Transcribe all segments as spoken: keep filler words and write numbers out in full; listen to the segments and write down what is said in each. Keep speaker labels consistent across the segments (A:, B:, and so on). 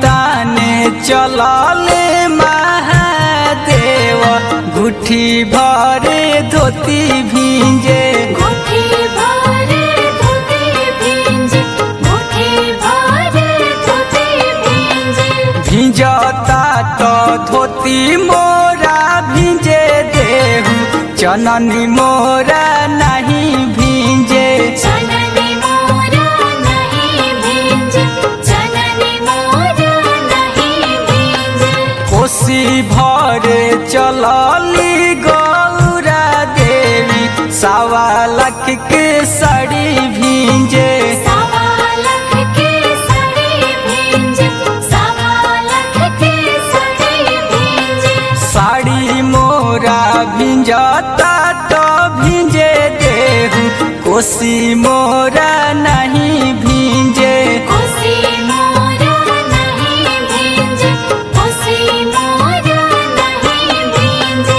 A: ताने चलले महादेव गुठी भरे धोती भींजे
B: गुठी भरे धोती भींजे गुठी भरे धोती भींजे
A: भींजता तो धोती मोरा भींजे देहु चननी मोरा नहीं भींजे
B: चननी मोरा नहीं भींजे चननी मोरा नहीं भींजे
A: कोसी भरे चलली गौरा देवी सवा लाख के साड़ी भींजे
B: सवा लाख के साड़ी भींजे सवा लाख के साड़ी भींजे
A: साड़ी मोरा भींजता तो भींजे देहु कोसी मोरा नहीं भींजे
B: कोसी मोरा नहीं भींजे कोसी मोरा नहीं भींजे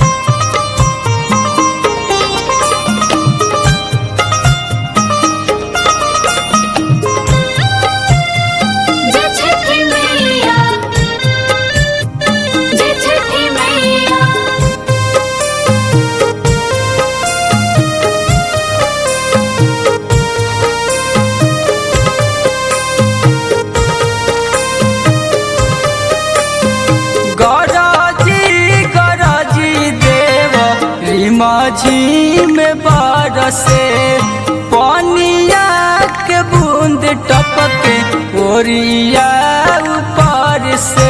B: जय छठी मैया जय छठी मैया
A: गरजी गरजी देव रिमझी में बरसे पनिया के बूंद टपके ओरिया ऊपर से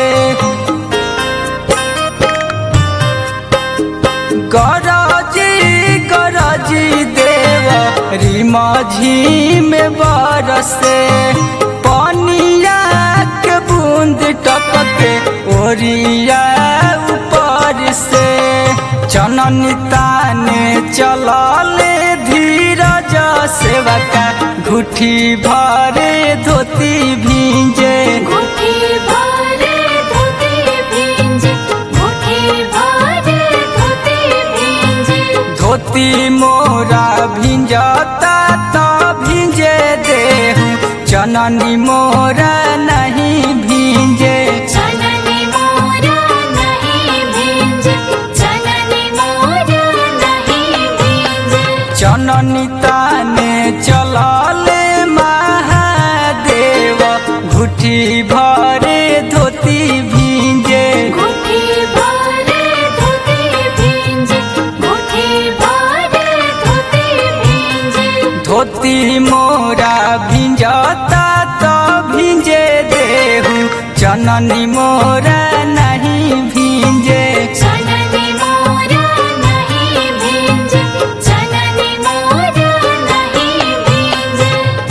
A: गरजी गरजी देव रिमझी में बरसे पनिया के बूंद टपके ओरिया ऊपर से चननी ताने चलले धीरज सेवका गुठी भरे धोती भींजे
B: गुठी भरे धोती भींजे गुठी भरे धोती भींजे
A: धोती मोरा भींजता तो भींजे देहु चननी मोरा नहीं भींजे
B: चननी मोरा नहीं भींजे चननी मोरा नहीं भींजे
A: चननी ताने चलले महादेव गुठी भरे धोती भींजे
B: गुठी भरे धोती भींजे गुठी भरे धोती भींजे
A: धोती मोरा भींजता तो भींजे देहु चननी मोरा नहीं भींजे
B: चननी मोरा नहीं भींजे चननी मोरा नहीं भींजे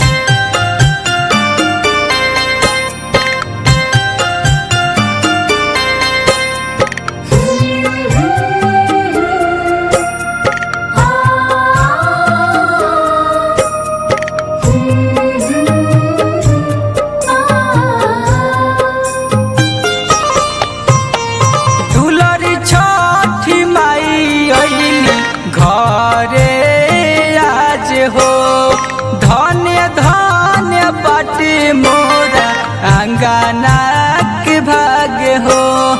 A: दुलरी छठी माई अइली घरे आज हो धन्य धन्य बाटे मोरा अंगना के भाग्य हो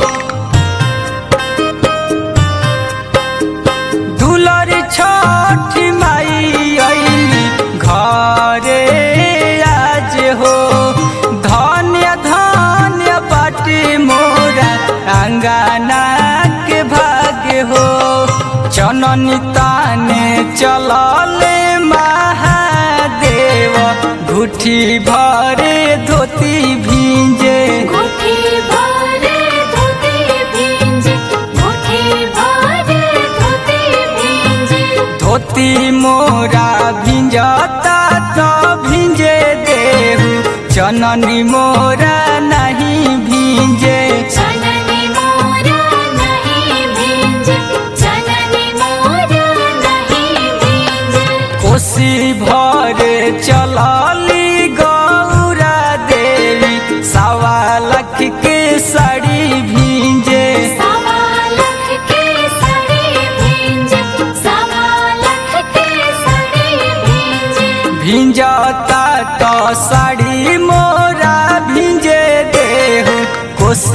A: दुलरी छठी माई अइली घरे आज हो धन्य धन्य बाटे मोरा अंगना के भाग्य हो चननी ताने चलले महादेव गुठी भरे धोती भींजे
B: गुठी भरे धोती भींजे गुठी भरे धोती भींजे
A: धोती मोरा भींजता तो भींजे देहु चननी मोरा नहीं भींजे
B: चननी मोरा नहीं भींजे चननी मोरा नहीं भींजे
A: कोसी भरे चलली गौरा देवी सवा लाख के साड़ी भींजे
B: सवा लाख के साड़ी भींजे सवा लाख के साड़ी भींजे
A: भींजता तो साड़ी मोरा भींजे देहु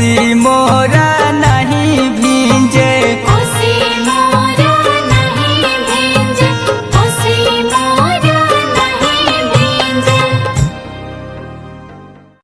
A: कोसी मोरा